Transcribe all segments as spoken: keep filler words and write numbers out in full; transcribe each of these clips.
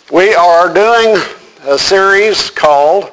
We are doing a series called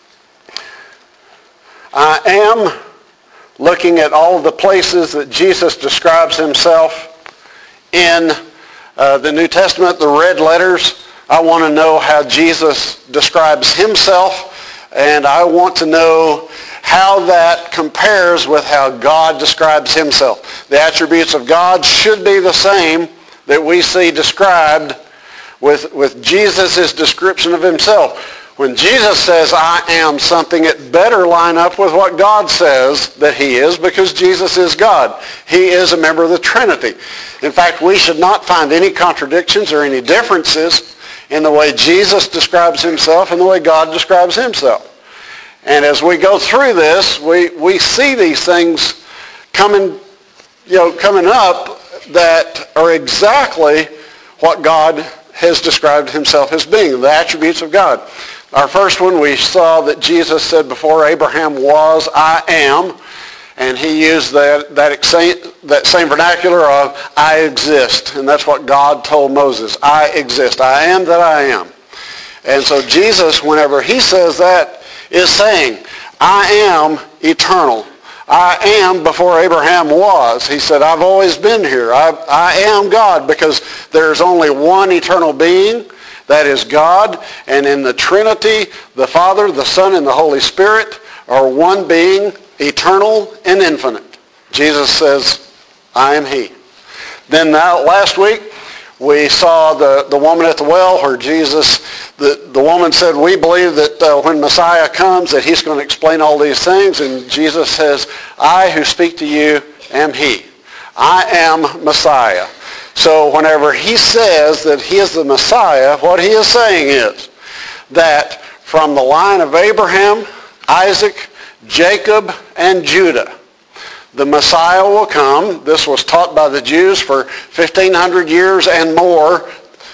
I Am, looking at all the places that Jesus describes himself in uh, the New Testament, the red letters. I want to know how Jesus describes himself, and I want to know how that compares with how God describes himself. The attributes of God should be the same that we see described with, with Jesus' description of himself. When Jesus says, I am something, it better line up with what God says that he is, because Jesus is God. He is a member of the Trinity. In fact, we should not find any contradictions or any differences in the way Jesus describes himself and the way God describes himself. And as we go through this, we, we see these things coming, you know, coming up that are exactly what God has described himself as being, the attributes of God. Our first one, we saw that Jesus said before Abraham was, I am. And he used that, that, that same vernacular of, I exist. And that's what God told Moses. I exist. I am that I am. And so Jesus, whenever he says that, is saying, I am eternal. I am before Abraham was. He said, I've always been here. I, I am God, because there's only one eternal being, that is God. And in the Trinity, the Father, the Son, and the Holy Spirit are one being, eternal and infinite. Jesus says, I am he. Then now, last week, we saw the, the woman at the well where Jesus, the, the woman said, we believe that uh, when Messiah comes that he's going to explain all these things. And Jesus says, I who speak to you am he. I am Messiah. So whenever he says that he is the Messiah, what he is saying is that from the line of Abraham, Isaac, Jacob, and Judah, the Messiah will come. This was taught by the Jews for fifteen hundred years and more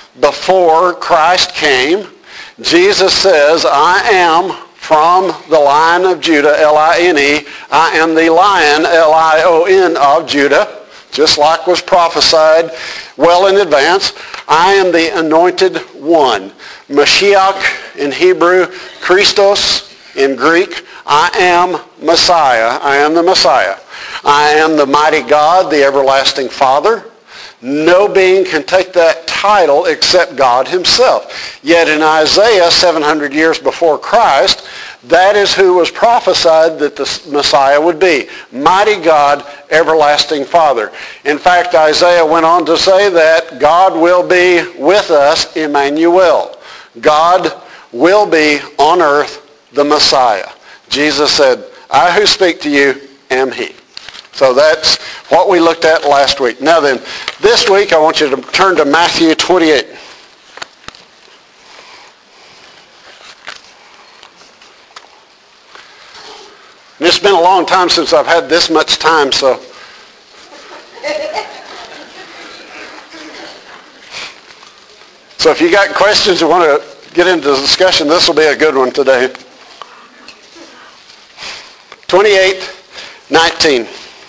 before Christ came. Jesus says, I am from the line of Judah, L I N E. I am the Lion, L I O N, of Judah, just like was prophesied well in advance. I am the anointed one. Mashiach in Hebrew, Christos in Greek. I am Messiah. I am the Messiah. I am the mighty God, the everlasting Father. No being can take that title except God himself. Yet in Isaiah, seven hundred years before Christ, that is who was prophesied that the Messiah would be. Mighty God, everlasting Father. In fact, Isaiah went on to say that God will be with us, Emmanuel. God will be on earth the Messiah. Jesus said, I who speak to you am he. So that's what we looked at last week. Now then, this week I want you to turn to Matthew twenty-eight. And it's been a long time since I've had this much time, so. So if you got questions you want to get into the discussion, this will be a good one today. twenty-eight nineteen.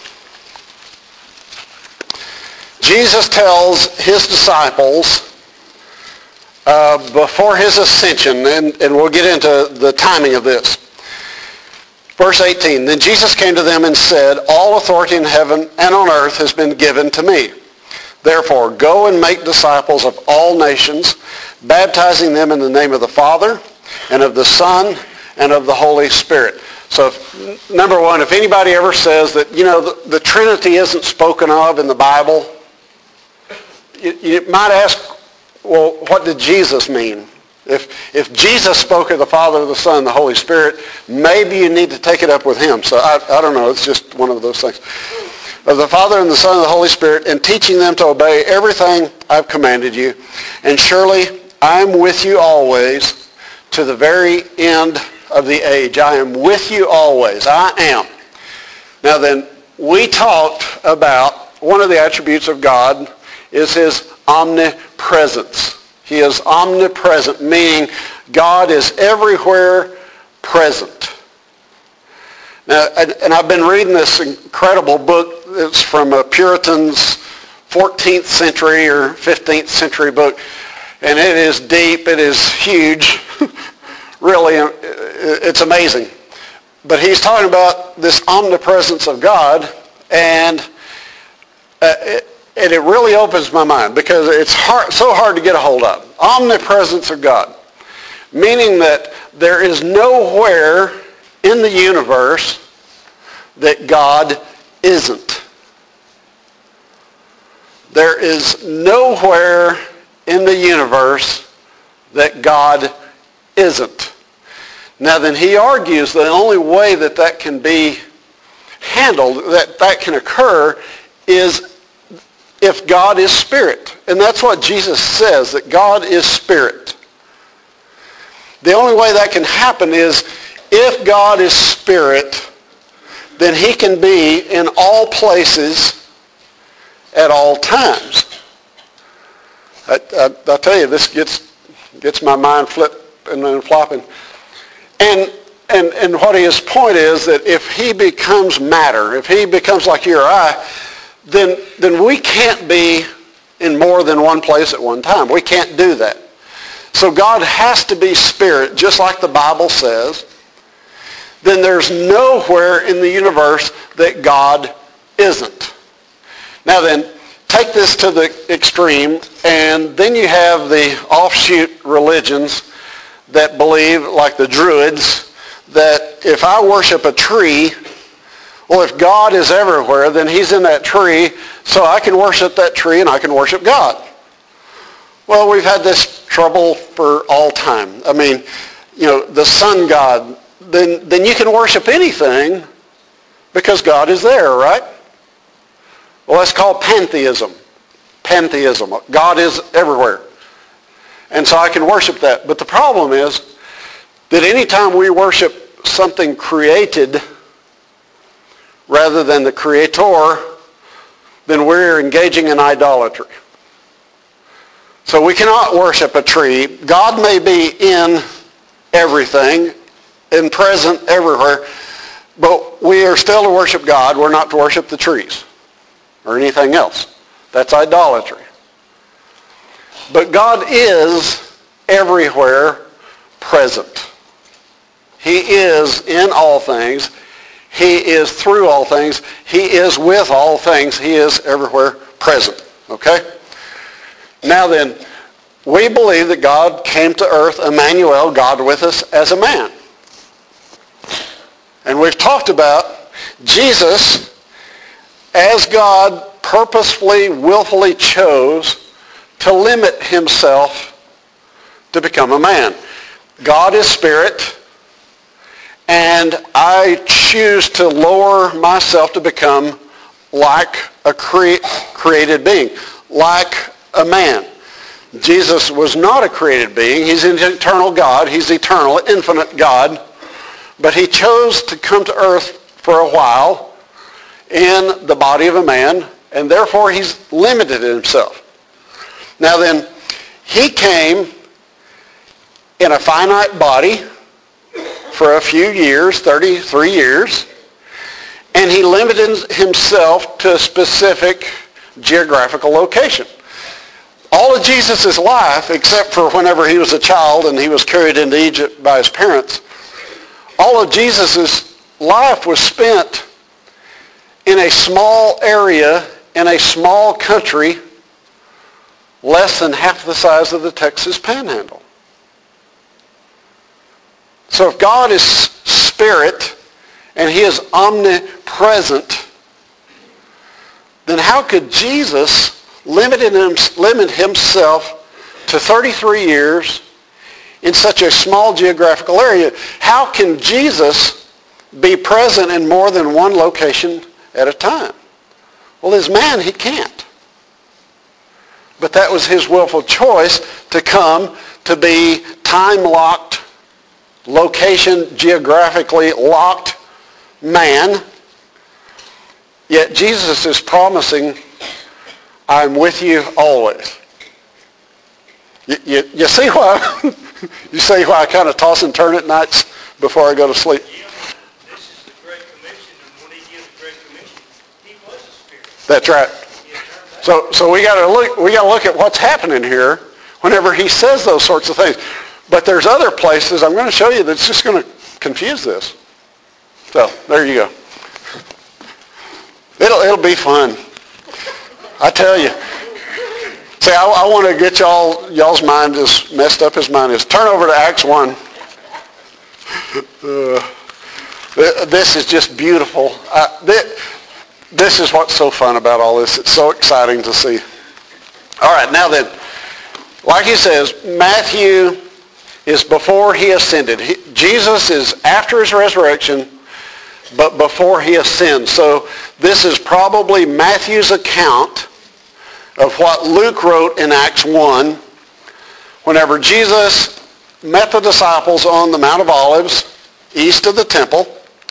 Jesus tells his disciples uh, before his ascension, and, and we'll get into the timing of this. Verse eighteen, then Jesus came to them and said, all authority in heaven and on earth has been given to me. Therefore, go and make disciples of all nations, baptizing them in the name of the Father and of the Son and of the Holy Spirit. So, if, number one, if anybody ever says that, you know, the, the Trinity isn't spoken of in the Bible, you, you might ask, well, what did Jesus mean? If if Jesus spoke of the Father, the Son, the Holy Spirit, maybe you need to take it up with him. So I, I don't know. It's just one of those things. Of the Father and the Son and the Holy Spirit, and teaching them to obey everything I've commanded you. And surely I am with you always to the very end of the age. I am with you always. I am. Now then, we talked about one of the attributes of God is his omnipresence. He is omnipresent, meaning God is everywhere present. Now, and I've been reading this incredible book. It's from a Puritan's fourteenth century or fifteenth century book. And it is deep. It is huge. Really, it's amazing. But he's talking about this omnipresence of God, and uh, it, and it really opens my mind because it's hard, so hard to get a hold of. Omnipresence of God, meaning that there is nowhere in the universe that God isn't. There is nowhere in the universe that God isn't. Now then, he argues the only way that that can be handled, that that can occur, is if God is spirit. And that's what Jesus says, that God is spirit. The only way that can happen is if God is spirit, then he can be in all places at all times. I, I, I'll tell you, this gets gets my mind flipping and flopping. And, and, and what his point is that if he becomes matter, if he becomes like you or I, then, then we can't be in more than one place at one time. We can't do that. So God has to be spirit, just like the Bible says. Then there's nowhere in the universe that God isn't. Now then, take this to the extreme, and then you have the offshoot religions that believe, like the Druids, that if I worship a tree, well, if God is everywhere, then he's in that tree, so I can worship that tree and I can worship God. Well, we've had this trouble for all time. I mean, you know, the sun god, then, then you can worship anything because God is there, right? Well, that's called pantheism. Pantheism. God is everywhere. And so I can worship that. But the problem is that anytime we worship something created rather than the creator, then we're engaging in idolatry. So we cannot worship a tree. God may be in everything and present everywhere, but we are still to worship God. We're not to worship the trees or anything else. That's idolatry. But God is everywhere present. He is in all things. He is through all things. He is with all things. He is everywhere present. Okay? Now then, we believe that God came to earth, Emmanuel, God with us as a man. And we've talked about Jesus as God purposefully, willfully chose to limit himself to become a man. God is spirit, and I choose to lower myself to become like a cre- created being, like a man. Jesus was not a created being. He's an eternal God. He's eternal, infinite God. But he chose to come to earth for a while in the body of a man, and therefore he's limited himself. Now then, he came in a finite body for a few years, thirty-three years, and he limited himself to a specific geographical location. All of Jesus' life, except for whenever he was a child and he was carried into Egypt by his parents, all of Jesus' life was spent in a small area, in a small country, less than half the size of the Texas Panhandle. So if God is spirit and he is omnipresent, then how could Jesus limit himself to thirty-three years in such a small geographical area? How can Jesus be present in more than one location at a time? Well, as man, he can't. But that was his willful choice to come to be time-locked, location geographically locked man. Yet Jesus is promising, I'm with you always. You, you, you see why you see why I kind of toss and turn at nights before I go to sleep? Yeah, this is the Great Commission, and when he gave the Great Commission, he was a spirit. That's right. So, so we got to look. We got to look at what's happening here whenever he says those sorts of things. But there's other places I'm going to show you that's just going to confuse this. So there you go. It'll, it'll be fun. I tell you. See, I, I want to get y'all, y'all's mind as messed up as mine is. Turn over to Acts one. Uh, this is just beautiful. Uh, this, this is what's so fun about all this. It's so exciting to see. All right, now then, like he says, Matthew is before he ascended. He, Jesus is after his resurrection, but before he ascends. So this is probably Matthew's account of what Luke wrote in Acts one, whenever Jesus met the disciples on the Mount of Olives, east of the temple.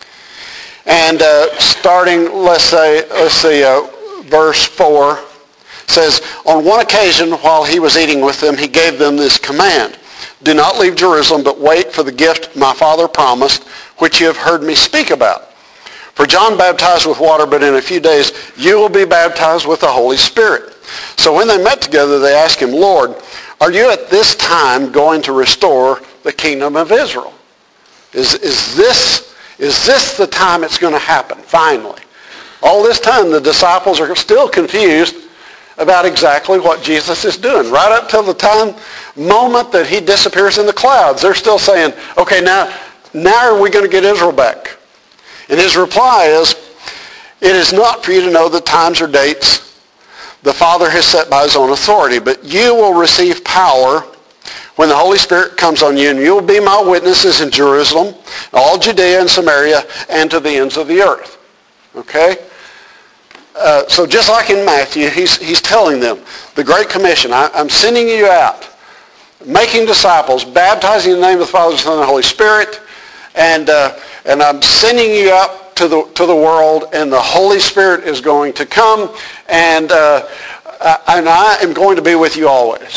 And uh, starting, let's say, let's see, uh, verse four says, on one occasion while he was eating with them, he gave them this command: do not leave Jerusalem, but wait for the gift my Father promised, which you have heard me speak about. For John baptized with water, but in a few days you will be baptized with the Holy Spirit. So when they met together, they asked him, Lord, are you at this time going to restore the kingdom of Israel? Is, is, this, is this the time it's going to happen, finally? All this time, the disciples are still confused about exactly what Jesus is doing. Right up till the time, moment that he disappears in the clouds, they're still saying, okay, now, now are we going to get Israel back? And his reply is, it is not for you to know the times or dates the Father has set by his own authority, but you will receive power when the Holy Spirit comes on you, and you will be my witnesses in Jerusalem, all Judea and Samaria, and to the ends of the earth. Okay? Uh, so just like in Matthew, he's, he's telling them, the Great Commission, I, I'm sending you out, making disciples, baptizing in the name of the Father, the Son, and the Holy Spirit, and, uh, and I'm sending you out to the to the world, and the Holy Spirit is going to come, and uh, and I am going to be with you always.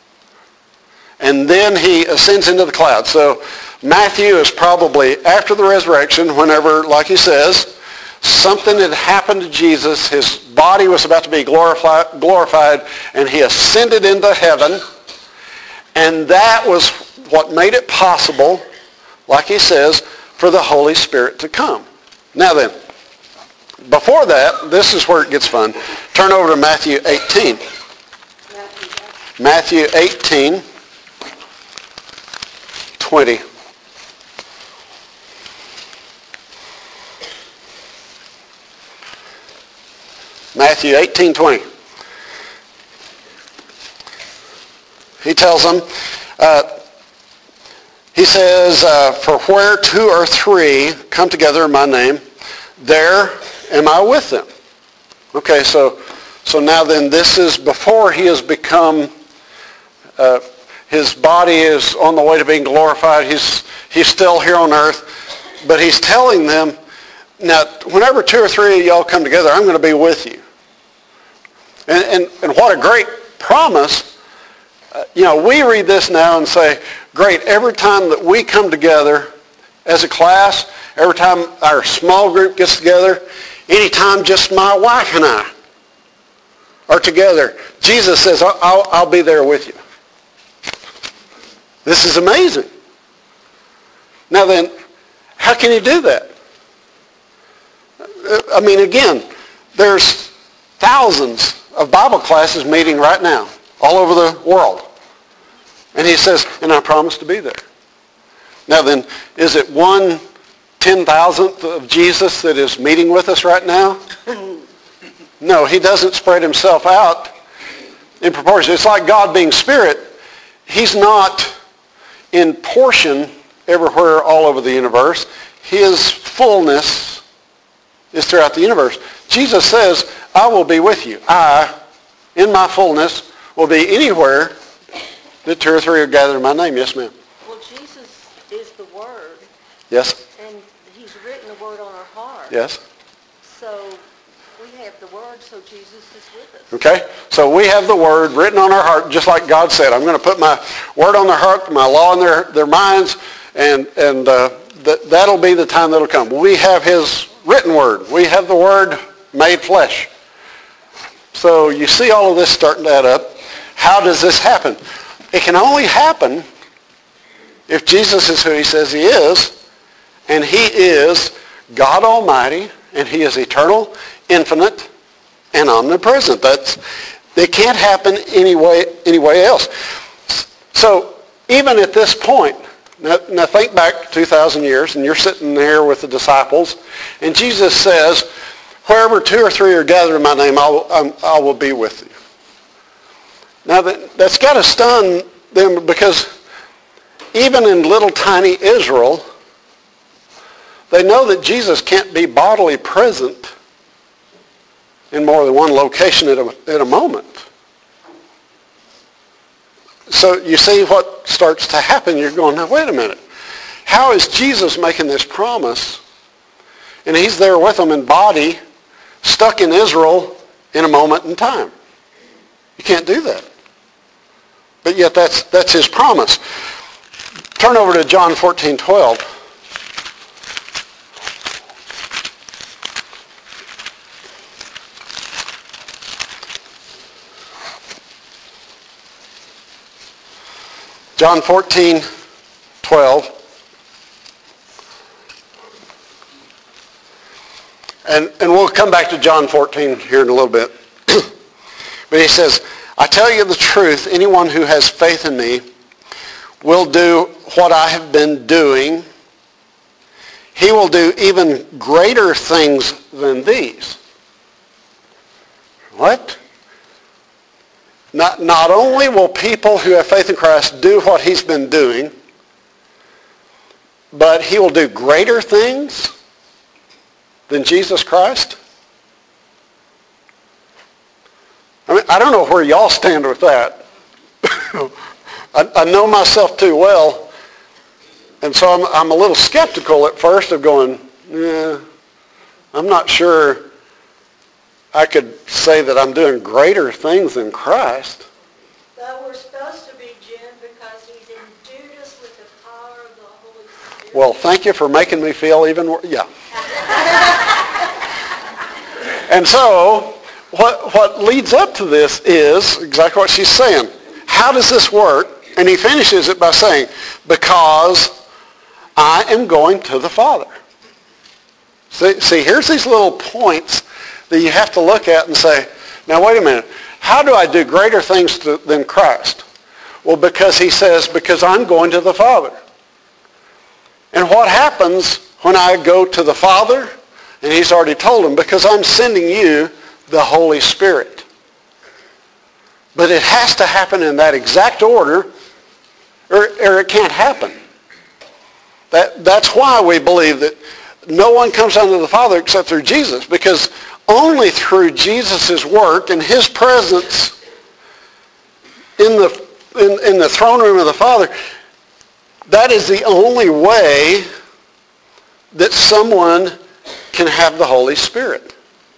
And then he ascends into the clouds. So Matthew is probably after the resurrection, whenever, like he says, something had happened to Jesus. His body was about to be glorified, glorified, and he ascended into heaven. And that was what made it possible, like he says, for the Holy Spirit to come. Now then, before that, this is where it gets fun. Turn over to Matthew eighteen. Matthew eighteen, twenty. Matthew eighteen, twenty. He tells them, uh, he says, uh, for where two or three come together in my name, there am I with them. Okay, so so now then, this is before he has become, uh, his body is on the way to being glorified. He's, he's still here on earth. But he's telling them, now, whenever two or three of y'all come together, I'm going to be with you. And, and, and what a great promise. Uh, you know, we read this now and say, great, every time that we come together as a class, every time our small group gets together, anytime just my wife and I are together, Jesus says, I'll, I'll, I'll be there with you. This is amazing. Now then, how can you do that? I mean, again, there's thousands of Bible classes meeting right now all over the world. And he says, and I promise to be there. Now then, is it one ten-thousandth of Jesus that is meeting with us right now? No, he doesn't spread himself out in proportion. It's like God being spirit. He's not in portion everywhere all over the universe. His fullness is throughout the universe. Jesus says, I will be with you. I, in my fullness, will be anywhere that two or three are gathered in my name. Yes, ma'am. Well, Jesus is the Word. Yes. And he's written the Word on our heart. Yes. So we have the Word, so Jesus is with us. Okay? So we have the Word written on our heart, just like God said. I'm going to put my Word on their heart, my law in their, their minds, and, and uh, th- that'll be the time that'll come. We have his written Word. We have the Word made flesh. So you see all of this starting to add up. How does this happen? It can only happen if Jesus is who he says he is, and he is God Almighty, and he is eternal, infinite, and omnipresent. That's, it can't happen any way, any way else. So even at this point, now, now think back two thousand years, and you're sitting there with the disciples, and Jesus says, wherever two or three are gathered in my name, I will, I'm, I will be with you. Now that, that's got to stun them, because even in little tiny Israel, they know that Jesus can't be bodily present in more than one location at a, at a moment. So you see what starts to happen. You're going, now wait a minute. How is Jesus making this promise? And he's there with them in body, stuck in Israel in a moment in time. You can't do that. But yet that's that's his promise. Turn over to John fourteen twelve. John fourteen twelve. And, and we'll come back to John fourteen here in a little bit. But he says, I tell you the truth, anyone who has faith in me will do what I have been doing. He will do even greater things than these. What? Not, not only will people who have faith in Christ do what he's been doing, but he will do greater things than Jesus Christ? I mean, I don't know where y'all stand with that. I, I know myself too well, and so I'm, I'm a little skeptical at first of going, yeah, I'm not sure I could say that I'm doing greater things than Christ. But we're supposed to be, Jim, because he's endued us with the power of the Holy Spirit. Well, thank you for making me feel even worse. Yeah. And so, what what leads up to this is exactly what she's saying. How does this work? And he finishes it by saying, because I am going to the Father. See, see, here's these little points that you have to look at and say, now wait a minute, how do I do greater things to, than Christ? Well, because he says, because I'm going to the Father. And what happens when I go to the Father? And he's already told him, because I'm sending you the Holy Spirit. But it has to happen in that exact order, or, or it can't happen. That, that's why we believe that no one comes unto the Father except through Jesus, because only through Jesus' work and his presence in the, in, in the throne room of the Father, that is the only way that someone can have the Holy Spirit.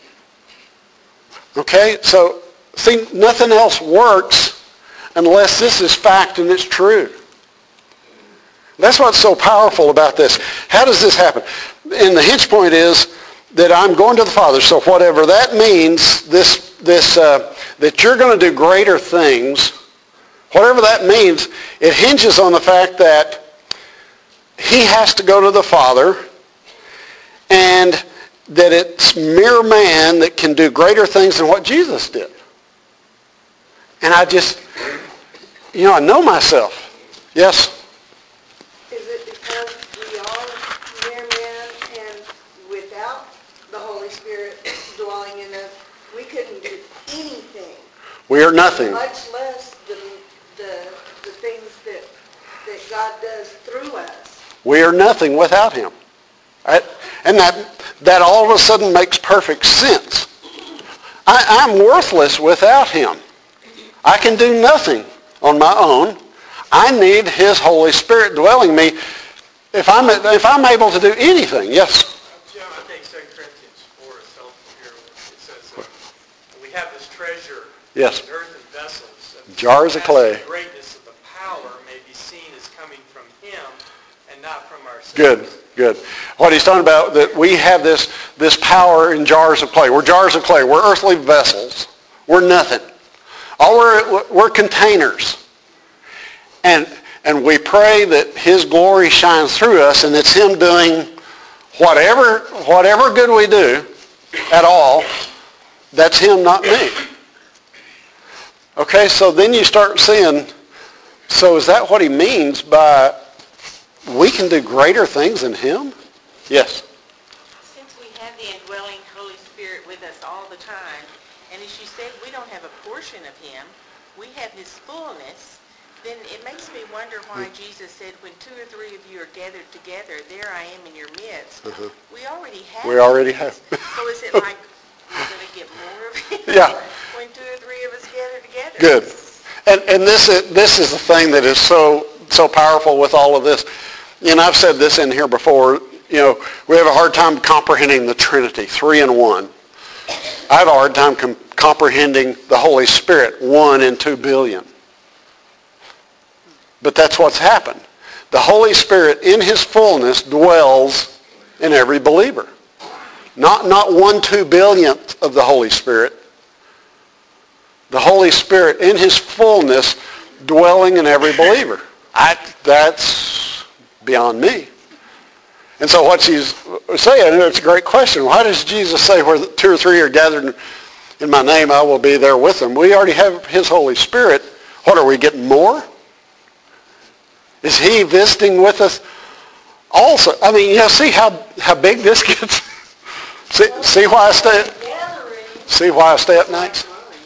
Okay? So, see, nothing else works unless this is fact and it's true. That's what's so powerful about this. How does this happen? And the hinge point is that I'm going to the Father. So whatever that means, this, this, uh, that you're going to do greater things, whatever that means, it hinges on the fact that he has to go to the Father, and that it's mere man that can do greater things than what Jesus did. And I just, you know, I know myself. Yes? Is it because we are mere men, and without the Holy Spirit dwelling in us, we couldn't do anything? We are nothing. Much less the, the, the things that, that God does through us. We are nothing without him. Right? And that, that all of a sudden makes perfect sense. I, I'm worthless without him. I can do nothing on my own. I need his Holy Spirit dwelling in me if I'm, if I'm able to do anything. Yes? Jim, I think Second Corinthians four is helpful here. It says uh, we have this treasure Yes. in earthen vessels. and Jars of that clay. The greatness of the power may be seen as coming from him and not from ourselves. Good, good. What he's talking about, that we have this, this power in jars of clay. We're jars of clay. We're earthly vessels. We're nothing. All we're, we're containers. And and we pray that his glory shines through us, and it's him doing whatever whatever good we do at all, that's him, not me. Okay, so then you start seeing, so is that what he means by we can do greater things than him? Yes. Since we have the indwelling Holy Spirit with us all the time, and as you said, we don't have a portion of him, we have his fullness, then it makes me wonder why Jesus said, when two or three of you are gathered together, there I am in your midst. Uh-huh. We already have. We already have. So is it like we're going to get more of him? Yeah. When two or three of us gather together? Good. And and this is this is the thing that is so so powerful with all of this. And I've said this in here before. You know, we have a hard time comprehending the Trinity, three and one. I have a hard time com- comprehending the Holy Spirit, one in two billion. But that's what's happened. The Holy Spirit in his fullness dwells in every believer. Not, not one two billionth of the Holy Spirit. The Holy Spirit in his fullness dwelling in every believer. I, that's beyond me. And so what she's saying, it's a great question. Why does Jesus say where two or three are gathered in my name, I will be there with them? We already have his Holy Spirit. What, are we getting more? Is he visiting with us also? I mean, you know, see how, how big this gets? see, see why I stay at, see why I stay at nights?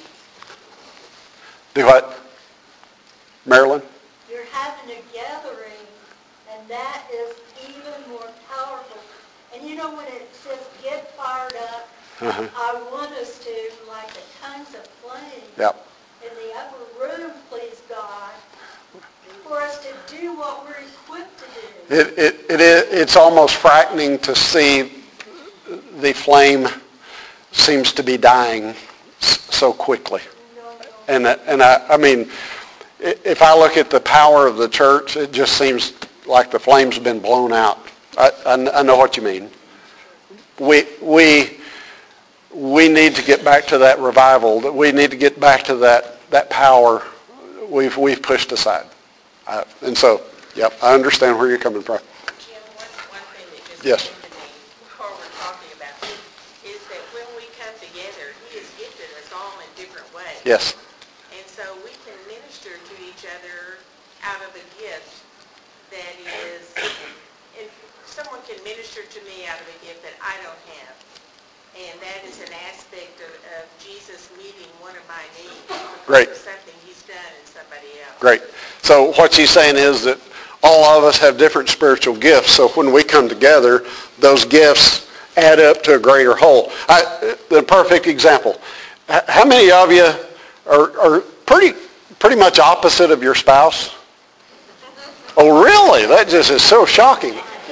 Do what? Marilyn? You're having a gathering, and that is even more powerful. And you know when it says get fired up, uh-huh. I want us to, like the tongues of flame, yep. in the upper room, please God, for us to do what we're equipped to do. It, it, it is, it's almost frightening to see the flame seems to be dying so quickly. No, no. And, and I, I mean, if I look at the power of the church, it just seems like the flame's been blown out. I, I, I know what you mean. We, we, we need to get back to that revival. We need to get back to that, that power we've, we've pushed aside. Uh, and so, yep, I understand where you're coming from. Jim, one, one thing that just yes. came to me while we're talking about this is that when we come together, he has gifted us all in different ways. Yes. And so we can minister to each other out of a gift that is, and someone can minister to me out of a gift that I don't have. And that is an aspect of, of Jesus meeting one of my needs. Great. Something he's done in somebody else. Great. So what she's saying is that all of us have different spiritual gifts. So when we come together, those gifts add up to a greater whole. I, the perfect example. How many of you are, are pretty pretty much opposite of your spouse? Oh, really? That just is so shocking.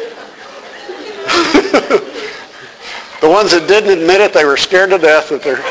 The ones that didn't admit it, they were scared to death that they're...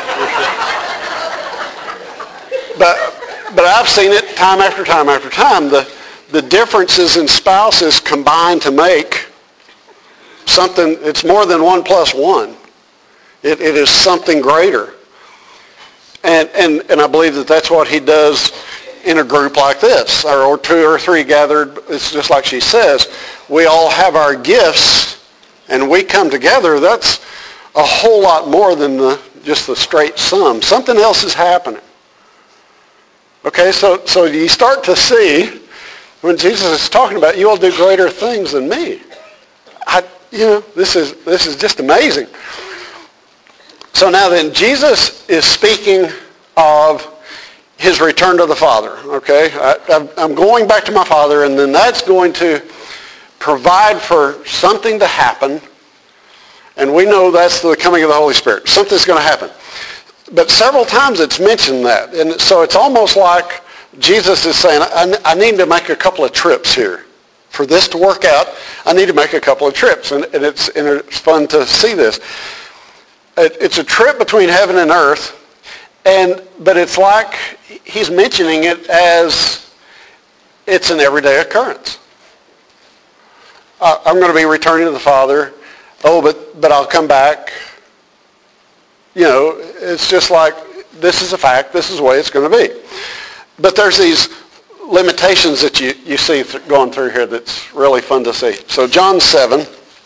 but, but I've seen it time after time after time. The, the differences in spouses combine to make something, it's more than one plus one. It, it is something greater. And, and, and I believe that that's what he does in a group like this, or, or two or three gathered. It's just like she says. We all have our gifts, and we come together. That's a whole lot more than the, just the straight sum. Something else is happening. Okay, so, so you start to see when Jesus is talking about, you will do greater things than me. I, you know, this is, this is just amazing. So now then, Jesus is speaking of his return to the Father, okay? I, I'm going back to my Father, and then that's going to provide for something to happen. And we know that's the coming of the Holy Spirit. Something's going to happen. But several times it's mentioned that. And so it's almost like Jesus is saying, I, I need to make a couple of trips here. For this to work out, I need to make a couple of trips. And, and, it's, and it's fun to see this. It, it's a trip between heaven and earth. And but it's like he's mentioning it as it's an everyday occurrence. Uh, I'm going to be returning to the Father. Oh, but, but I'll come back. You know, it's just like, this is a fact. This is the way it's going to be. But there's these limitations that you, you see th- going through here that's really fun to see. So John seven.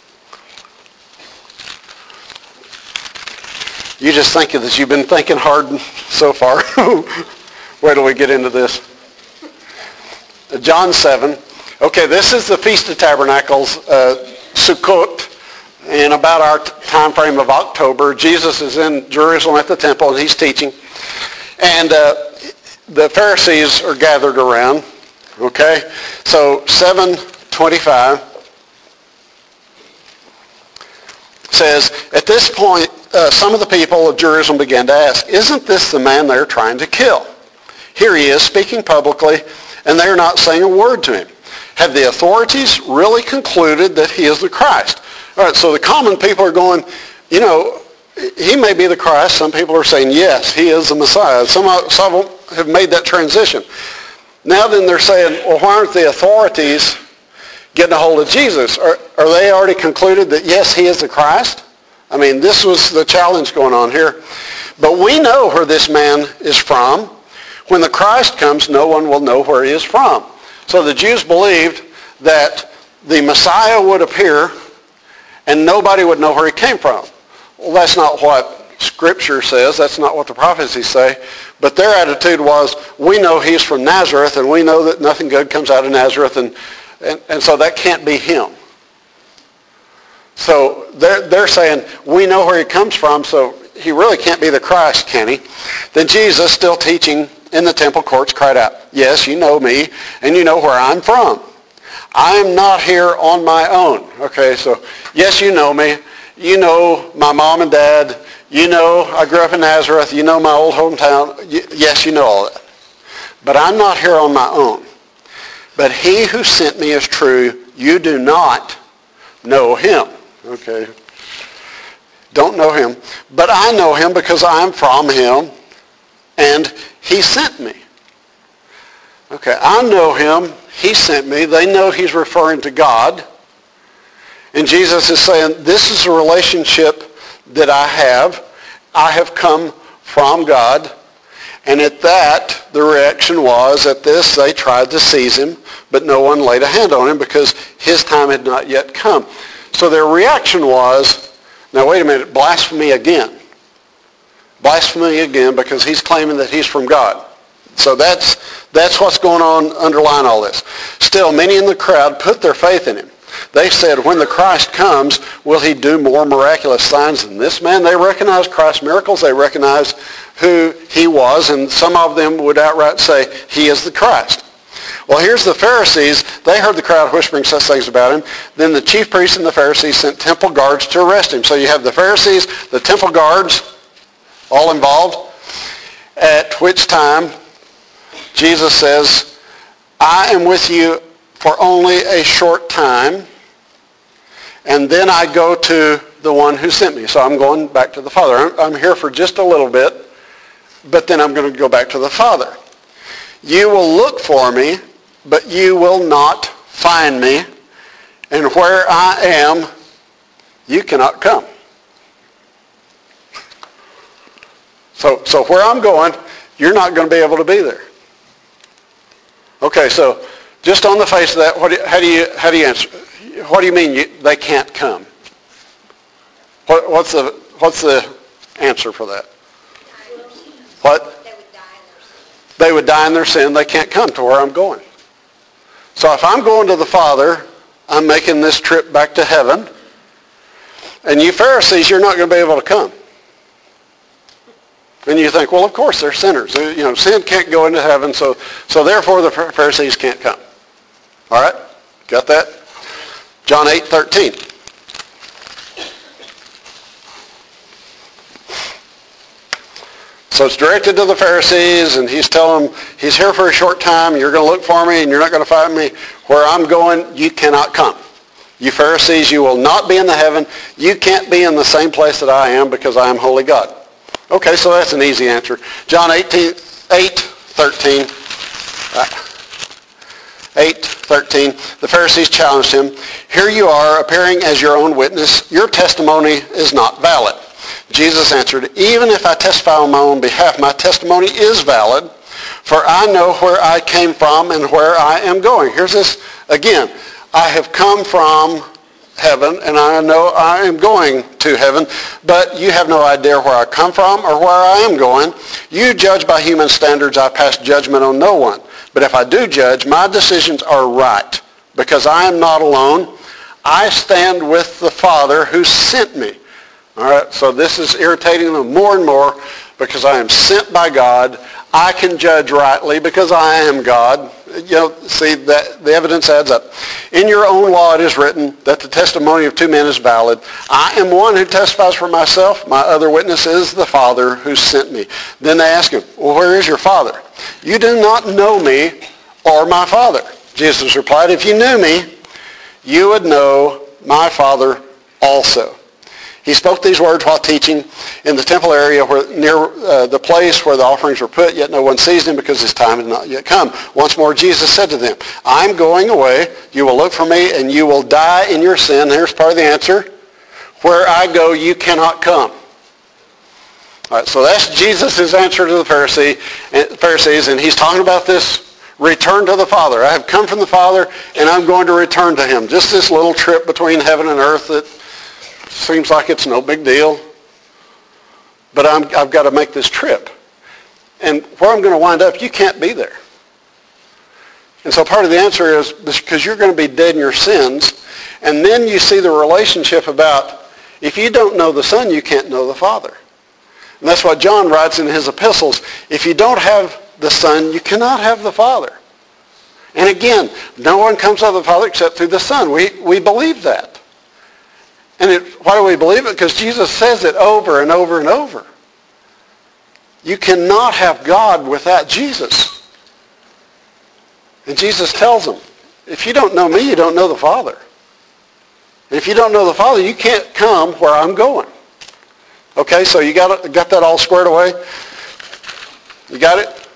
You just think that you've been thinking hard so far. Where do we get into this? John seven. Okay, this is the Feast of Tabernacles, uh, Sukkot, in about our t- time frame of October. Jesus is in Jerusalem at the temple, and he's teaching. And uh, the Pharisees are gathered around. Okay? So seven twenty-five says, at this point, uh, some of the people of Jerusalem began to ask, isn't this the man they're trying to kill? Here he is speaking publicly, and they're not saying a word to him. Have the authorities really concluded that he is the Christ? All right, so the common people are going, you know, he may be the Christ. Some people are saying, yes, he is the Messiah. Some, some have made that transition. Now then they're saying, well, why aren't the authorities getting a hold of Jesus? Are, are they already concluded that, yes, he is the Christ? I mean, this was the challenge going on here. But we know where this man is from. When the Christ comes, no one will know where he is from. So the Jews believed that the Messiah would appear and nobody would know where he came from. Well, that's not what Scripture says. That's not what the prophecies say. But their attitude was, we know he's from Nazareth, and we know that nothing good comes out of Nazareth, and, and, and so that can't be him. So they're, they're saying, we know where he comes from, so he really can't be the Christ, can he? Then Jesus, still teaching in the temple courts, cried out, yes, you know me, and you know where I'm from. I am not here on my own. Okay, so yes, you know me. You know my mom and dad. You know I grew up in Nazareth. You know my old hometown. Yes, you know all that. But I'm not here on my own. But he who sent me is true. You do not know him. Okay. Don't know him. But I know him because I am from him, and he sent me. Okay, I know him. He sent me. They know he's referring to God. And Jesus is saying, this is a relationship that I have. I have come from God. And at that, the reaction was, at this, they tried to seize him, but no one laid a hand on him because his time had not yet come. So their reaction was, now wait a minute, blasphemy again. Blasphemy again because he's claiming that he's from God. So that's that's what's going on underlying all this. Still, many in the crowd put their faith in him. They said, when the Christ comes, will he do more miraculous signs than this man? They recognized Christ's miracles. They recognized who he was, and some of them would outright say, he is the Christ. Well, here's the Pharisees. They heard the crowd whispering such things about him. Then the chief priests and the Pharisees sent temple guards to arrest him. So you have the Pharisees, the temple guards, all involved, at which time Jesus says, I am with you for only a short time, and then I go to the one who sent me. So I'm going back to the Father. I'm, I'm here for just a little bit, but then I'm going to go back to the Father. You will look for me, but you will not find me, and where I am, you cannot come. So, so where I'm going, you're not going to be able to be there. Okay, so just on the face of that, what do, how do you how do you answer? What do you mean you, they can't come? What, what's the what's the answer for that? What? They would die in their sin. They would die in their sin. They can't come to where I'm going. So if I'm going to the Father, I'm making this trip back to heaven, and you Pharisees, you're not going to be able to come. And you think, well, of course, they're sinners. You know, sin can't go into heaven, so so therefore the Pharisees can't come. All right? Got that? John eight thirteen. So it's directed to the Pharisees, and he's telling them, he's here for a short time, you're going to look for me, and you're not going to find me. Where I'm going, you cannot come. You Pharisees, you will not be in the heaven. You can't be in the same place that I am because I am holy God. Okay, so that's an easy answer. John eighteen, eight thirteen. eight thirteen. The Pharisees challenged him. Here you are, appearing as your own witness. Your testimony is not valid. Jesus answered, even if I testify on my own behalf, my testimony is valid, For I know where I came from and where I am going. Here's this again. I have come from heaven, and I know I am going to heaven, but you have no idea where I come from or where I am going. You judge by human standards. I pass judgment on no one. But if I do judge, my decisions are right, because I am not alone. I stand with the Father who sent me. All right, so this is irritating them more and more, because I am sent by God. I can judge rightly because I am God. You know, see, that the evidence adds up. In your own law it is written that the testimony of two men is valid. I am one who testifies for myself. My other witness is the Father who sent me. Then they ask him, well, where is your Father? You do not know me or my Father. Jesus replied, if you knew me, you would know my Father also. He spoke these words while teaching in the temple area where, near uh, the place where the offerings were put, yet no one seized him because his time had not yet come. Once more Jesus said to them, I'm going away. You will look for me, and you will die in your sin. Here's part of the answer. Where I go, you cannot come. All right, so that's Jesus' answer to the Pharisee, Pharisees, and he's talking about this return to the Father. I have come from the Father, and I'm going to return to him. Just this little trip between heaven and earth that seems like it's no big deal, but I'm, I've got to make this trip. And where I'm going to wind up, you can't be there. And so part of the answer is because you're going to be dead in your sins, and then you see the relationship about if you don't know the Son, you can't know the Father. And that's what John writes in his epistles. If you don't have the Son, you cannot have the Father. And again, no one comes to the Father except through the Son. We, we believe that. And it, why do we believe it? Because Jesus says it over and over and over. You cannot have God without Jesus. And Jesus tells them, if you don't know me, you don't know the Father. And if you don't know the Father, you can't come where I'm going. Okay, so you got it, got that all squared away? You got it?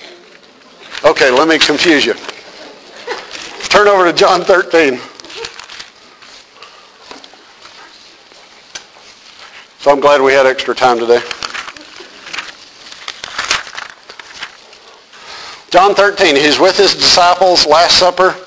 Okay, let me confuse you. Turn over to John thirteen. So I'm glad we had extra time today. John thirteen, he's with his disciples, Last Supper.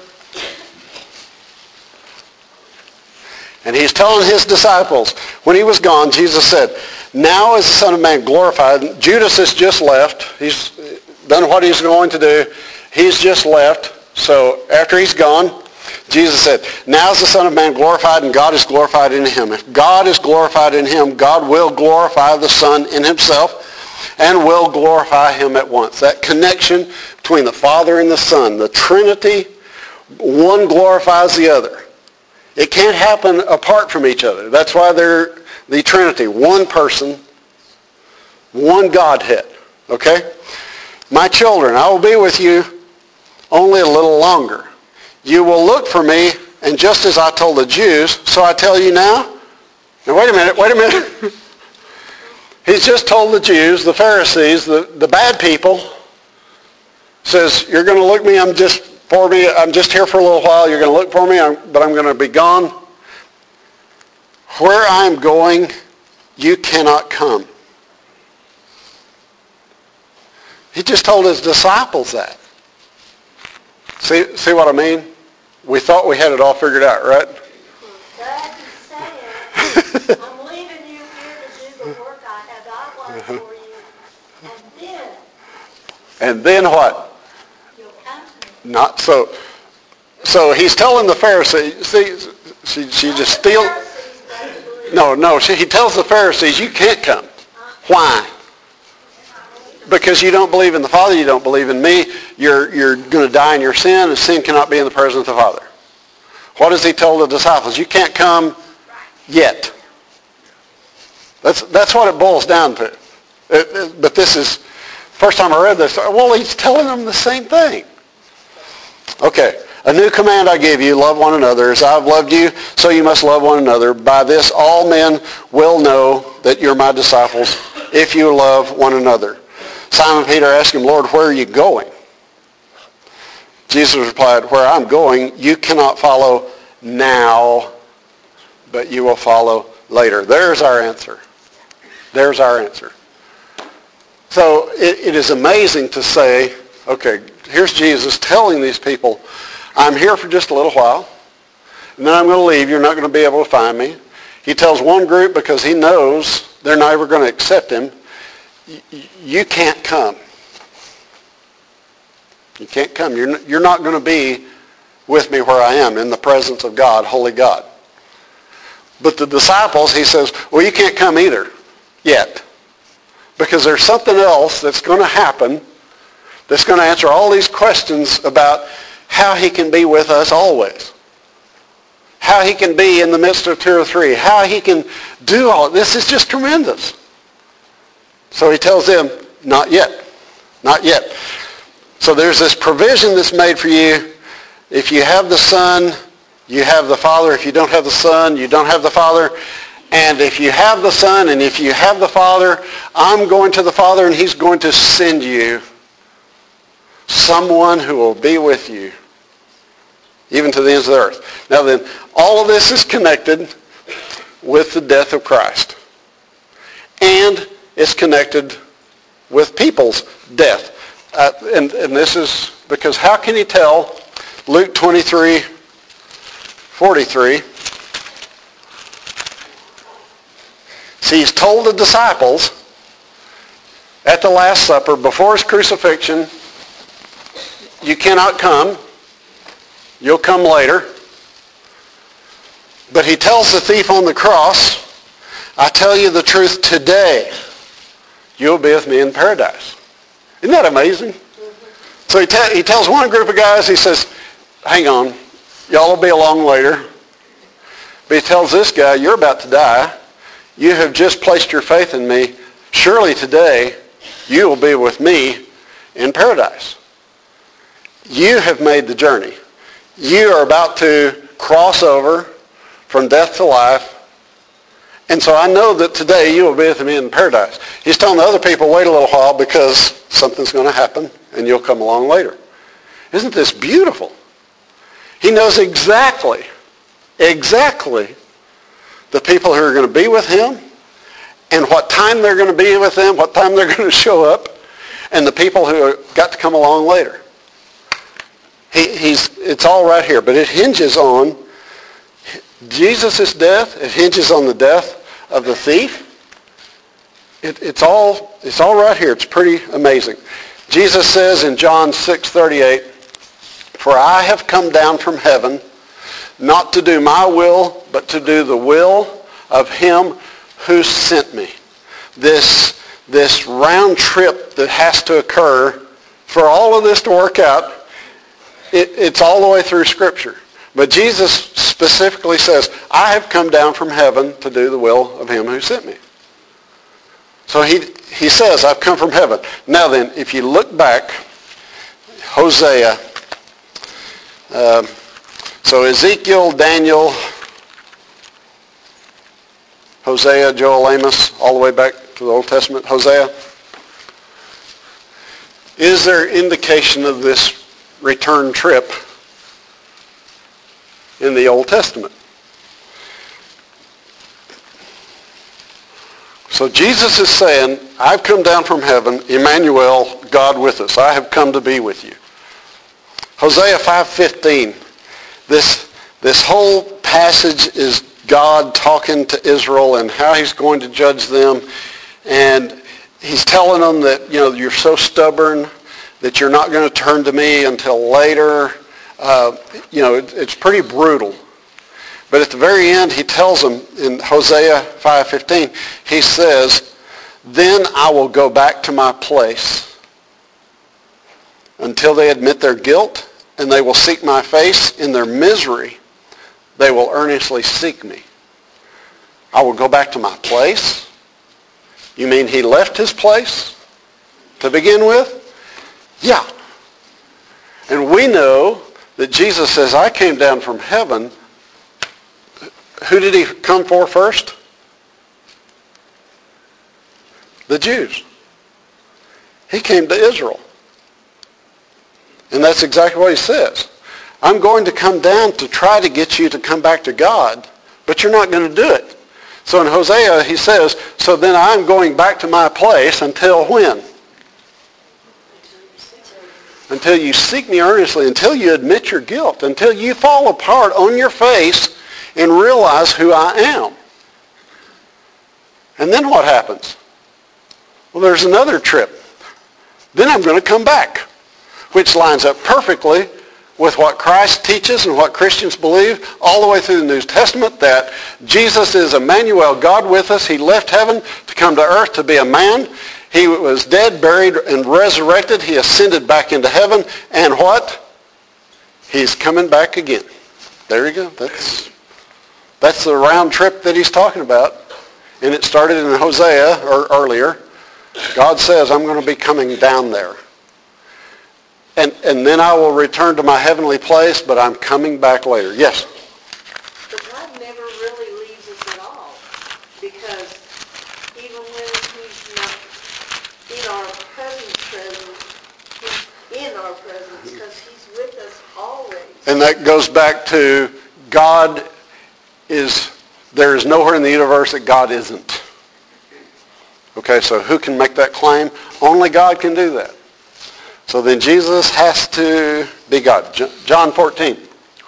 And he's telling his disciples, when he was gone, Jesus said, now is the Son of Man glorified. Judas has just left. He's done what he's going to do. He's just left. So after he's gone, Jesus said, now is the Son of Man glorified, and God is glorified in him. If God is glorified in him, God will glorify the Son in himself and will glorify him at once. That connection between the Father and the Son, the Trinity, one glorifies the other. It can't happen apart from each other. That's why they're the Trinity, one person, one Godhead. Okay? My children, I will be with you only a little longer. You will look for me, and just as I told the Jews, so I tell you now. Now wait a minute, wait a minute. He's just told the Jews, the Pharisees, the, the bad people, says, you're going to look me, I'm just for me, I'm just here for a little while, you're going to look for me, I'm, but I'm going to be gone. Where I'm going, you cannot come. He just told his disciples that. See, see what I mean? We thought we had it all figured out, right? Glad you say it. I'm leaving you here to do the work I have outlined for you. And then... And then what? You'll come to me. Not so. So he's telling the Pharisees, see, she, she just steals... No, no, she, he tells the Pharisees, you can't come. Why? Because you don't believe in the Father, you don't believe in me, you're, you're going to die in your sin, and sin cannot be in the presence of the Father. What does he tell the disciples? You can't come yet. That's, that's what it boils down to. It, it, but this is, first time I read this, well, he's telling them the same thing. Okay, a new command I give you, love one another. As I've loved you, so you must love one another. By this all men will know that you're my disciples, if you love one another. Simon Peter asked him, Lord, where are you going? Jesus replied, where I'm going, you cannot follow now, but you will follow later. There's our answer. There's our answer. So it, it is amazing to say, Okay, here's Jesus telling these people, I'm here for just a little while, and then I'm going to leave. You're not going to be able to find me. He tells one group because he knows they're never going to accept him, you can't come. You can't come. You're, you're not going to be with me where I am in the presence of God, holy God. But the disciples, he says, well, you can't come either yet. Because there's something else that's going to happen that's going to answer all these questions about how he can be with us always. How he can be in the midst of two or three. How he can do all this is just tremendous. So he tells them, not yet. Not yet. So there's this provision that's made for you. If you have the Son, you have the Father. If you don't have the Son, you don't have the Father. And if you have the Son and if you have the Father, I'm going to the Father and he's going to send you someone who will be with you, even to the ends of the earth. Now then, all of this is connected with the death of Christ. And it's connected with people's death. Uh, and, and this is because how can he tell Luke twenty-three forty-three? See, he's told the disciples at the Last Supper, before his crucifixion, you cannot come. You'll come later. But he tells the thief on the cross, I tell you the truth today, you'll be with me in paradise. Isn't that amazing? Mm-hmm. So he, te- he tells one group of guys, he says, hang on, y'all will be along later. But he tells this guy, you're about to die. You have just placed your faith in me. Surely today you will be with me in paradise. You have made the journey. You are about to cross over from death to life. And so I know that today you will be with me in paradise. He's telling the other people, wait a little while because something's going to happen and you'll come along later. Isn't this beautiful? He knows exactly, exactly the people who are going to be with him and what time they're going to be with him, what time they're going to show up, and the people who are, got to come along later. He, he's, it's all right here, but it hinges on Jesus' death. It hinges on the death of the thief. It, it's all it's all right here. It's pretty amazing. Jesus says in John six thirty-eight, for I have come down from heaven not to do my will, but to do the will of him who sent me. This, this round trip that has to occur for all of this to work out, it, it's all the way through Scripture. But Jesus specifically says, I have come down from heaven to do the will of him who sent me. So he, he says, I've come from heaven. Now then, if you look back, Hosea, um, so Ezekiel, Daniel, Hosea, Joel, Amos, all the way back to the Old Testament, Hosea. Is there indication of this return trip in the Old Testament? So Jesus is saying, I've come down from heaven, Emmanuel, God with us. I have come to be with you. Hosea five fifteen. This, this whole passage is God talking to Israel and how he's going to judge them. And he's telling them that, you know, you're so stubborn that you're not going to turn to me until later. Uh, you know, it, it's pretty brutal. But at the very end, he tells them in Hosea five fifteen, he says, then I will go back to my place until they admit their guilt, and they will seek my face in their misery. They will earnestly seek me. I will go back to my place? You mean he left his place to begin with? Yeah. And we know that Jesus says, I came down from heaven. Who did he come for first? The Jews. He came to Israel. And that's exactly what he says. I'm going to come down to try to get you to come back to God, but you're not going to do it. So in Hosea, he says, so then I'm going back to my place until when? until you seek me earnestly, until you admit your guilt, until you fall apart on your face and realize who I am. And then what happens? Well, there's another trip. Then I'm going to come back, which lines up perfectly with what Christ teaches and what Christians believe all the way through the New Testament, that Jesus is Emmanuel, God with us. He left heaven to come to earth to be a man. He was dead, buried, and resurrected. He ascended back into heaven. And what? He's coming back again. There you go. That's, that's the round trip that he's talking about. And it started in Hosea, or earlier. God says, I'm going to be coming down there. And, and then I will return to my heavenly place, but I'm coming back later. Yes? But God never really leaves us at all, because even when he's not in our present presence, he's in our presence, because he's with us always. And that goes back to God is, there is nowhere in the universe that God isn't. Okay, so who can make that claim? Only God can do that. So then Jesus has to be God. John fourteen.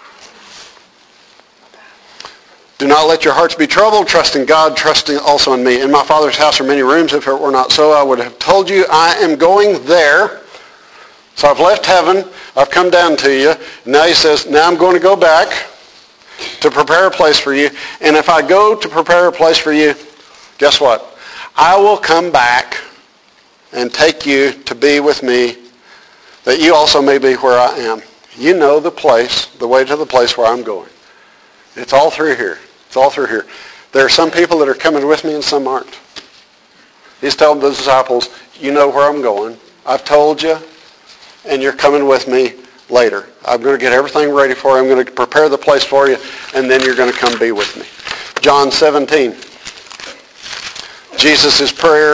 Do not let your hearts be troubled. Trust in God. Trust also in me. In my Father's house are many rooms. If it were not so, I would have told you. I am going there. So I've left heaven. I've come down to you. Now he says, now I'm going to go back to prepare a place for you. And if I go to prepare a place for you, guess what? I will come back and take you to be with me, that you also may be where I am. You know the place, the way to the place where I'm going. It's all through here. It's all through here. There are some people that are coming with me and some aren't. He's telling the disciples, you know where I'm going. I've told you, and you're coming with me later. I'm going to get everything ready for you. I'm going to prepare the place for you, and then you're going to come be with me. John seventeen. Jesus' prayer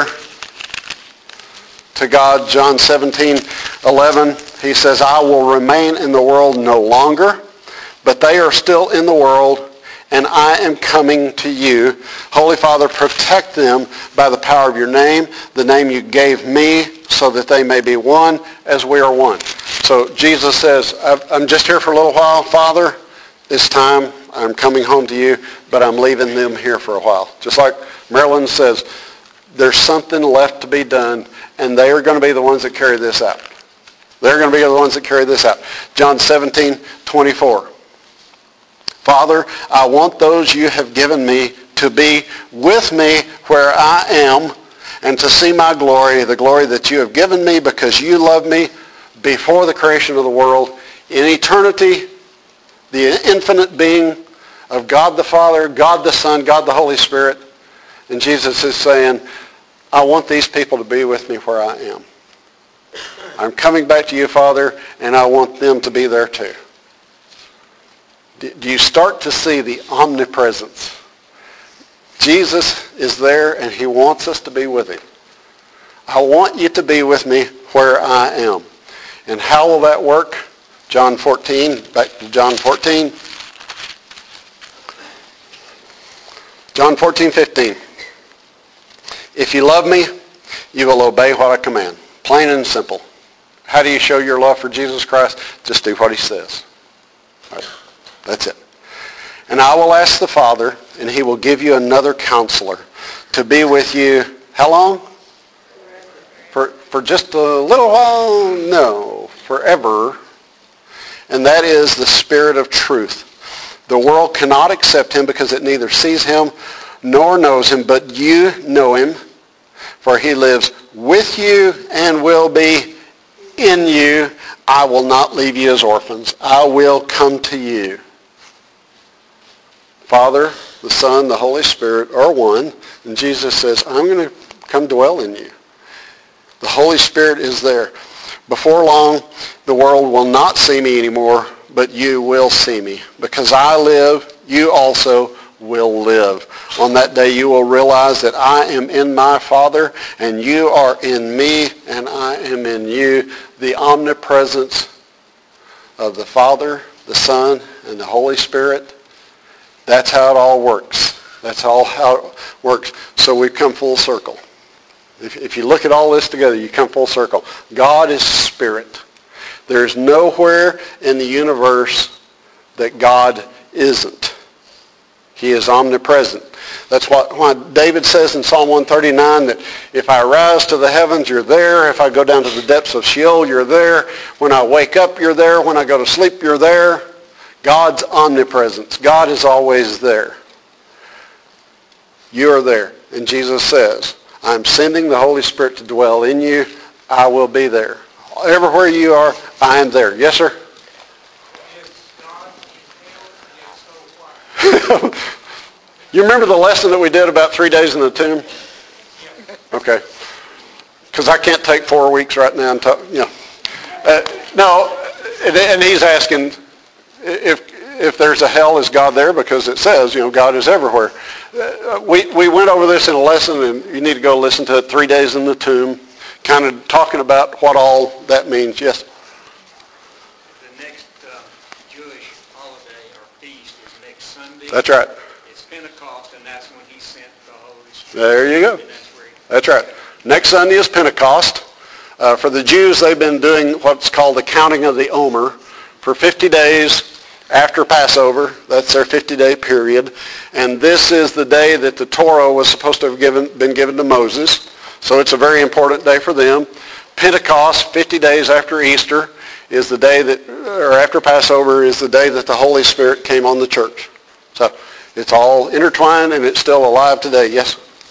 to God, John seventeen eleven, he says, I will remain in the world no longer, but they are still in the world, and I am coming to you. Holy Father, protect them by the power of your name, the name you gave me, so that they may be one as we are one. So Jesus says, I'm just here for a little while. Father, it's time. I'm coming home to you, but I'm leaving them here for a while. Just like Marilyn says, there's something left to be done, and they are going to be the ones that carry this out. They're going to be the ones that carry this out. John seventeen twenty-four. Father, I want those you have given me to be with me where I am, and to see my glory, the glory that you have given me because you loved me before the creation of the world. In eternity, the infinite being of God the Father, God the Son, God the Holy Spirit. And Jesus is saying, I want these people to be with me where I am. I'm coming back to you, Father, and I want them to be there too. Do you start to see the omnipresence? Jesus is there, and he wants us to be with him. I want you to be with me where I am. And how will that work? John fourteen, back to John fourteen. John fourteen fifteen. If you love me, you will obey what I command. Plain and simple. How do you show your love for Jesus Christ? Just do what he says. All right. That's it. And I will ask the Father, and he will give you another counselor to be with you. How long? For, for just a little while? No. Forever. And that is the Spirit of truth. The world cannot accept him because it neither sees him nor knows him, but you know him, for he lives with you and will be in you. I will not leave you as orphans. I will come to you. Father, the Son, the Holy Spirit are one, and Jesus says, I'm going to come dwell in you. The Holy Spirit is there. Before long, the world will not see me anymore, but you will see me. Because I live, you also will live. On that day, you will realize that I am in my Father, and you are in me, and I am in you. The omnipresence of the Father, the Son, and the Holy Spirit. That's how it all works. That's all how it works. So we've come full circle. If, if you look at all this together, you come full circle. God is spirit. There's nowhere in the universe that God isn't. He is omnipresent. That's what, what David says in Psalm one thirty-nine, that if I rise to the heavens, you're there. If I go down to the depths of Sheol, you're there. When I wake up, you're there. When I go to sleep, you're there. God's omnipresence. God is always there. You are there. And Jesus says, I'm sending the Holy Spirit to dwell in you. I will be there. Everywhere you are, I am there. Yes, sir? You remember the lesson that we did about three days in the tomb? Okay. Because I can't take four weeks right now and talk, you know. Uh, no, and, and he's asking if if there's a hell, is God there? Because it says, you know, God is everywhere. Uh, we, we went over this in a lesson, and you need to go listen to it, Three Days in the Tomb, kind of talking about what all that means. Yes? The next uh, Jewish holiday or feast is next Sunday. That's right. It's Pentecost, and that's when he sent the Holy Spirit. There you go. And that's where he- That's right. Next Sunday is Pentecost. Uh, for the Jews, they've been doing what's called the counting of the Omer for fifty days after Passover. That's their fifty-day period. And this is the day that the Torah was supposed to have given, been given to Moses. So it's a very important day for them. Pentecost, fifty days after Easter, is the day that, or after Passover, is the day that the Holy Spirit came on the church. So it's all intertwined, and it's still alive today. Yes?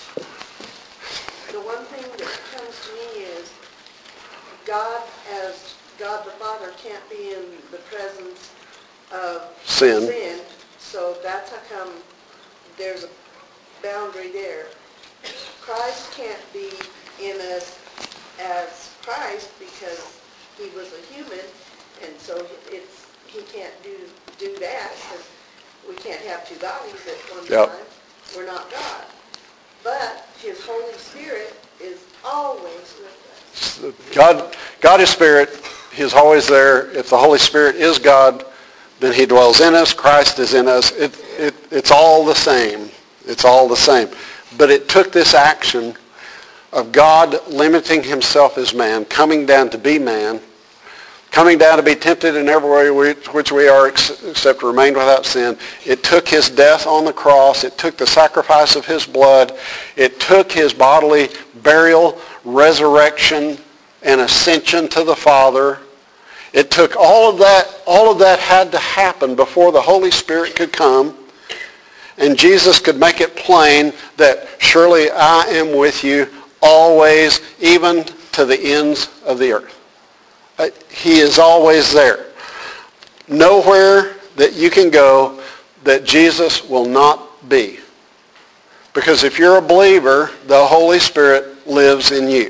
The one thing that comes to me is God, as God the Father, can't be in the presence of Sin. sin, so that's how come there's a boundary there. Christ can't be in us as Christ because he was a human, and so it's he can't do do that because we can't have two bodies at one Yep. time. We're not God. But his Holy Spirit is always with us. God, God is Spirit. He is always there. If the Holy Spirit is God, then he dwells in us. Christ is in us. It, it, it's all the same. It's all the same. But it took this action of God limiting himself as man, coming down to be man, coming down to be tempted in every way which, which we are except remain without sin. It took his death on the cross. It took the sacrifice of his blood. It took his bodily burial, resurrection, and ascension to the Father. It took all of that, all of that had to happen before the Holy Spirit could come. And Jesus could make it plain that surely I am with you always, even to the ends of the earth. He is always there. Nowhere that you can go that Jesus will not be. Because if you're a believer, the Holy Spirit lives in you.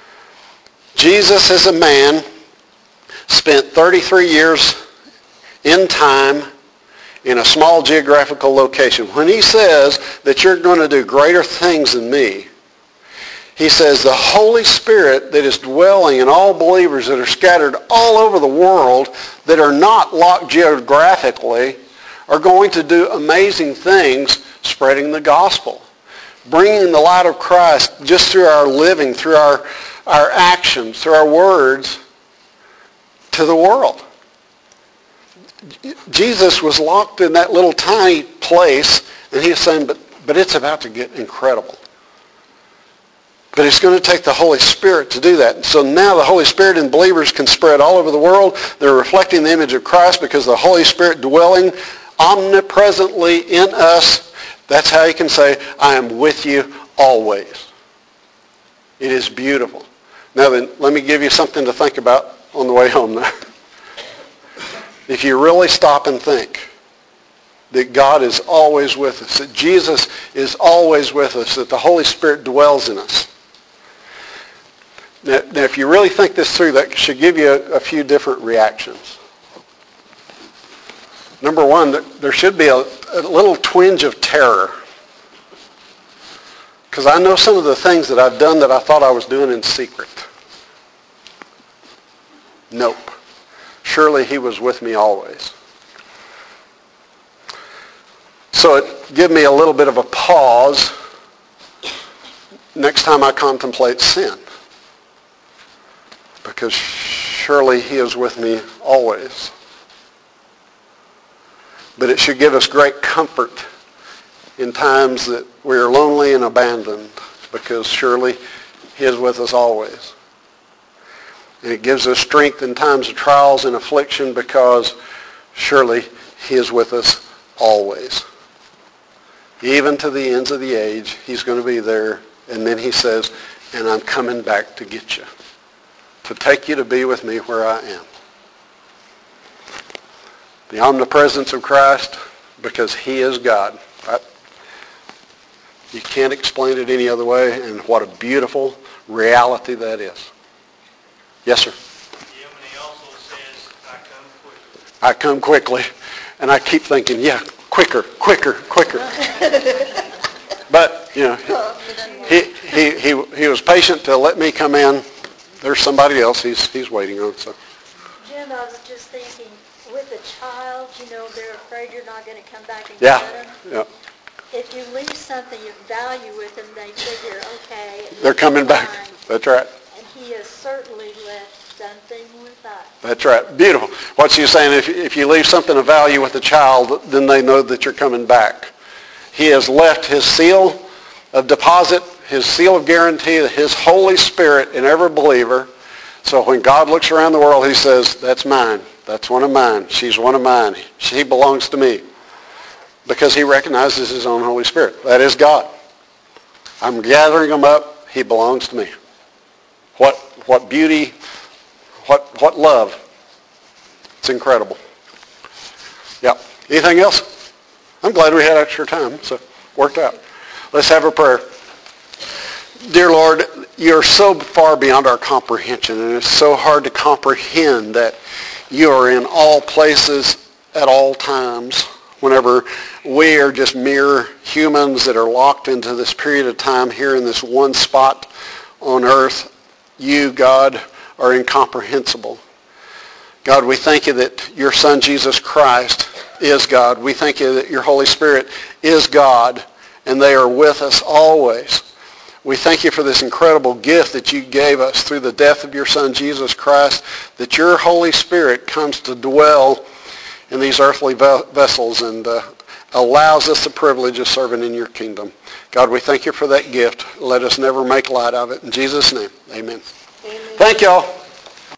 Jesus as a man spent thirty-three years in time in a small geographical location. When he says that you're going to do greater things than me, he says the Holy Spirit that is dwelling in all believers that are scattered all over the world that are not locked geographically are going to do amazing things spreading the gospel, bringing the light of Christ just through our living, through our, our actions, through our words to the world. Jesus was locked in that little tiny place, and he's saying, but, but it's about to get incredible. But it's going to take the Holy Spirit to do that. And so now the Holy Spirit in believers can spread all over the world. They're reflecting the image of Christ because the Holy Spirit dwelling omnipresently in us. That's how you can say, I am with you always. It is beautiful. Now then, let me give you something to think about on the way home now. If you really stop and think that God is always with us, that Jesus is always with us, that the Holy Spirit dwells in us. Now, now if you really think this through, that should give you a, a few different reactions. Number one, there should be a, a little twinge of terror. Because I know some of the things that I've done that I thought I was doing in secret. Nope. Surely he was with me always. So it gave me a little bit of a pause next time I contemplate sin. Because surely he is with me always. But it should give us great comfort in times that we are lonely and abandoned, because surely he is with us always. And it gives us strength in times of trials and affliction, because surely he is with us always. Even to the ends of the age, he's going to be there. And then he says, and I'm coming back to get you, to take you to be with me where I am. The omnipresence of Christ, because he is God. Right? You can't explain it any other way, and what a beautiful reality that is. Yes, sir? Yeah, and he also says, I come quickly. I come quickly. And I keep thinking, yeah, quicker, quicker, quicker. But, you know, he, he, he, he was patient to let me come in. There's somebody else he's, he's waiting on. So. Jim, I was just thinking, with a child, you know, they're afraid you're not going to come back and Yeah, get them. yeah. If you leave something of value with them, they figure, okay, They're coming back. mine. That's right. And he has certainly left something with us. That's right. Beautiful. What she's saying, if, if you leave something of value with a child, then they know that you're coming back. He has left his seal of deposit, his seal of guarantee, his Holy Spirit in every believer. So when God looks around the world, he says, that's mine. That's one of mine. She's one of mine. She belongs to me. Because he recognizes his own Holy Spirit. That is God. I'm gathering them up. He belongs to me. What, what beauty, what, what love. It's incredible. Yeah. Anything else? I'm glad we had extra time, so it worked out. Let's have a prayer. Dear Lord, you're so far beyond our comprehension, and it's so hard to comprehend that you are in all places at all times. Whenever we are just mere humans that are locked into this period of time here in this one spot on earth, you, God, are incomprehensible. God, we thank you that your Son, Jesus Christ, is God. We thank you that your Holy Spirit is God, and they are with us always. We thank you for this incredible gift that you gave us through the death of your Son, Jesus Christ, that your Holy Spirit comes to dwell in these earthly vessels and uh, allows us the privilege of serving in your kingdom. God, we thank you for that gift. Let us never make light of it. In Jesus' name, amen. Amen. Thank y'all.